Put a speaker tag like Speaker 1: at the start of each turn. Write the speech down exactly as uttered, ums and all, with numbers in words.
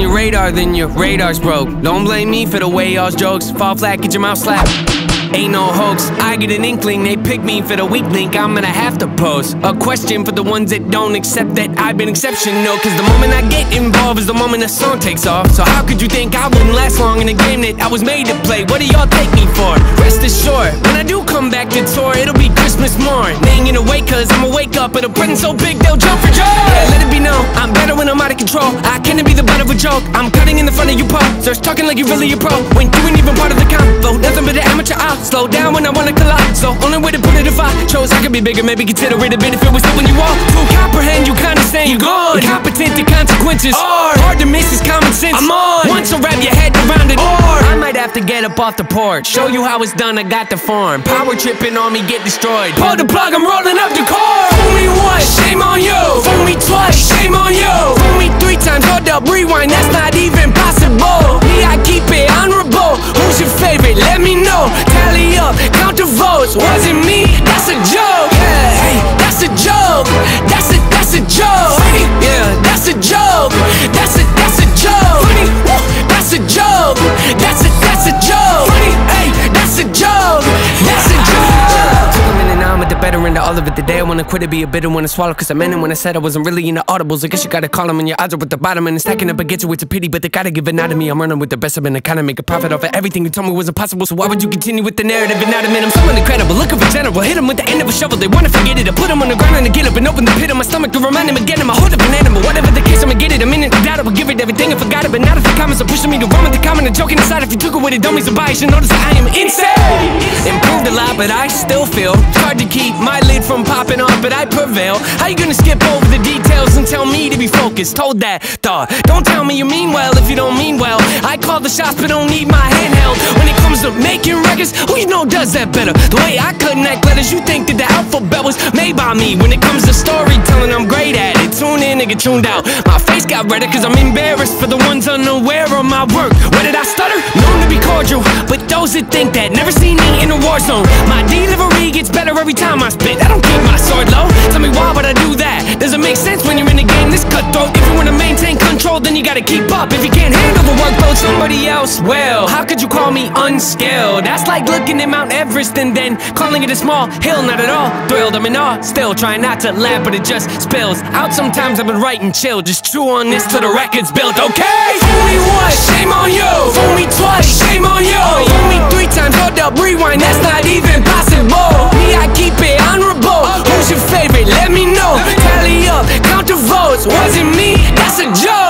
Speaker 1: your radar, then your radar's broke. Don't blame me for the way y'all's jokes fall flat, get your mouth slapped. Ain't no hoax, I get an inkling, they pick me for the weak link. I'm gonna have to pose a question for the ones that don't accept that I've been exceptional. Cause the moment I get involved is the moment the song takes off. So how could you think I wouldn't last long in a game that I was made to play? What do y'all take me for? Rest assured, when I do come back to tour, it'll be Christmas morn. They ain't gonna wait cause I'ma wake up with a present so big they'll jump for joy. Yeah, let it be known, I'm better when I'm out of control. I can't be the butt of a joke, I'm cutting in the front of you pop. Starts talking like you really a pro, when you ain't even part of the combo. Nothing but an amateur out. Slow down when I wanna collide, so only way to put it if I chose I could be bigger, maybe consider it a bit if it was still when you walk. To comprehend, you kinda saying you gone. Incompetent to consequences, or hard to miss is common sense. I'm on. Once I wrap your head around it, or I might have to get up off the porch, show you how it's done, I got the form. Power tripping on me, get destroyed. Pull the plug, I'm rolling up the cord. Fool me once, shame on you. Fool me twice, shame on you. Fool me three times, hold up, rewind, that's not even possible. Me, I keep it honorable. Who's your favorite? Let me know. Tally up, count the votes. Wasn't me, that's a joke. Yeah, hey, that's a joke. That's a, that's a joke. Yeah, that's a joke. That's a, that's a joke. That's a joke. That's a, that's a joke. Hey, that's a joke. That's a joke. Took a minute now, I'm at the better end of all of it. The day I wanna quit it, be a bitter one to swallow. Cause I meant it when I said I wasn't really into audibles. I guess you gotta call them when your odds are at the bottom. And it's stacking up against you, it's a pity, but they gotta give it out of me. I'm running with the best, I've been to kinda make a profit off of everything you told me was impossible. So why would you continue with the narrative and not admit I'm someone incredible, looking for general. Hit them with the end of a shovel, they wanna forget it. I put them on the ground and I get up and open the pit of my stomach to remind them again. I'm a hold up an animal, whatever the case, I'ma get it. A minute, I doubt I would give it everything, I forgot it. But not if the comments are pushing me to run with the comment and joking aside. If you took it with it, don't be surprised, you notice that I am insane. Improved a lot, but I still feel it's hard to keep my lid from popping off, but I prevail. How you gonna skip over the details and tell me to be focused? Hold that thought, don't tell me you mean well if you don't mean well. I call the shots but don't need my handheld. When it comes to making records, who you know does that better? The way I connect letters, you think that the alphabet was made by me. When it comes to storytelling, I'm great at it. Tune in and get tuned out. My face got redder cause I'm embarrassed for the ones unaware of my work. Where did I stutter? Known to be cordial, but those that think that never seen me in a war zone. My delivery gets better every time I spit. I don't keep my sword low. Tell me why would I do that? Does it make sense when you're in a game this cutthroat? If you wanna maintain control, then you gotta keep up. If you can't handle the workload, somebody else will. How could you call me unskilled? That's like looking at Mount Everest and then calling it a small hill. Not at all thrilled, I'm in awe. Still trying not to laugh, but it just spills out. Sometimes I've been writing chill. Just chew on this till the record's built, okay? Fool me once, shame on you. Fool me twice, shame on you. Fool me three times, hold up, rewind, that's not even possible. Me, I keep it honorable. Who's your favorite? Let me know. Tally up, count the votes. Wasn't me, that's a joke.